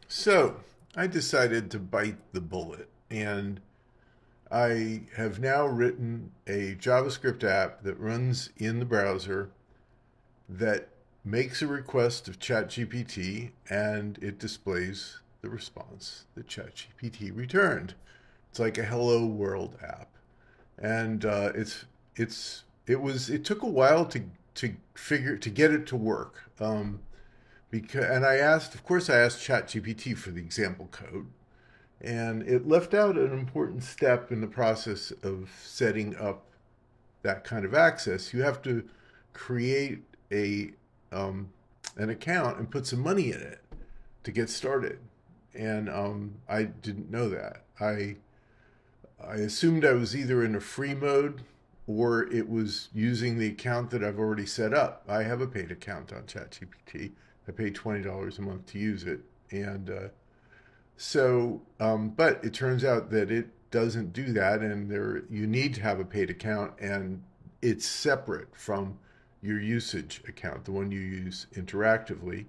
So I decided to bite the bullet, and I have now written a JavaScript app that runs in the browser that makes a request of ChatGPT, and it displays the response that ChatGPT returned. It's like a Hello World app, and it took a while to get it to work. Of course, I asked ChatGPT for the example code, and it left out an important step in the process of setting up that kind of access. You have to create a um, an account and put some money in it to get started. And I didn't know that. I assumed I was either in a free mode or it was using the account that I've already set up. I have a paid account on ChatGPT. I pay $20 a month to use it, and but it turns out that it doesn't do that, and you need to have a paid account, and it's separate from your usage account, the one you use interactively.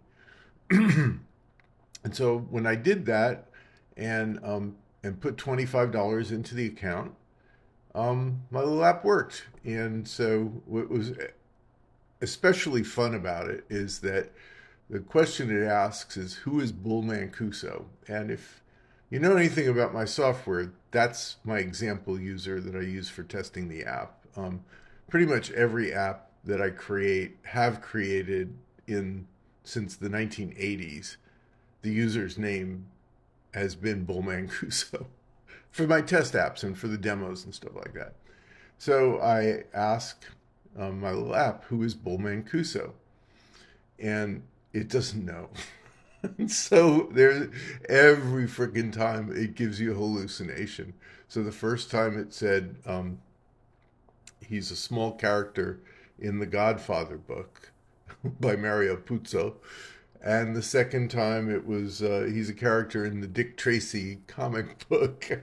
And so when I did that, and put $25 into the account, my little app worked. And so what was especially fun about it is that the question it asks is, who is Bull Mancuso? And if you know anything about my software, that's my example user that I use for testing the app. Pretty much every app that I have created in since the 1980s, the user's name has been Bull Mancuso for my test apps and for the demos and stuff like that. So I ask my little app, who is Bull Mancuso? And it doesn't know. So there, every freaking time it gives you a hallucination. So the first time it said he's a small character in the Godfather book by Mario Puzo, and the second time it was he's a character in the Dick Tracy comic book.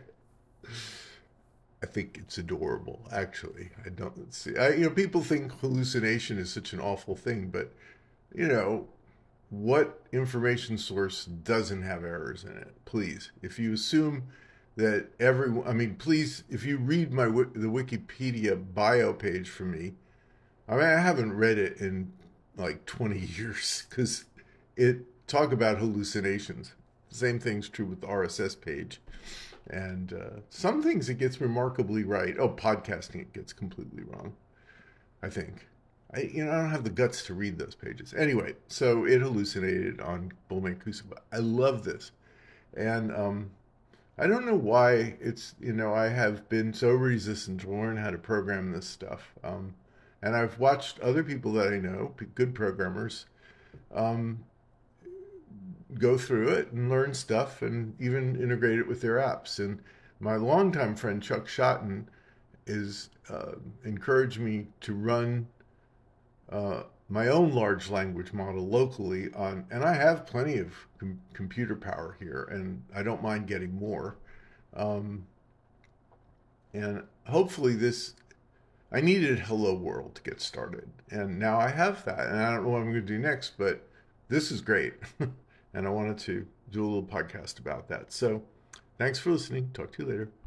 I think it's adorable. Actually, I don't see. People think hallucination is such an awful thing, but you know, what information source doesn't have errors in it? Please, if you assume that everyone, I mean, please, if you read the Wikipedia bio page for me, I mean, I haven't read it in like 20 years because it talk about hallucinations. Same thing's true with the RSS page, and some things it gets remarkably right. Oh, podcasting it gets completely wrong, I think. I don't have the guts to read those pages. Anyway, so it hallucinated on Bulme Kusaba. I love this. And I don't know why I have been so resistant to learn how to program this stuff. And I've watched other people that I know, good programmers, um, go through it and learn stuff and even integrate it with their apps. And my longtime friend Chuck Shotten is encouraged me to run my own large language model locally on, and I have plenty of computer power here, and I don't mind getting more. Um, and hopefully, I needed Hello World to get started, and now I have that, and I don't know what I'm going to do next, but this is great, and I wanted to do a little podcast about that. So, thanks for listening. Talk to you later.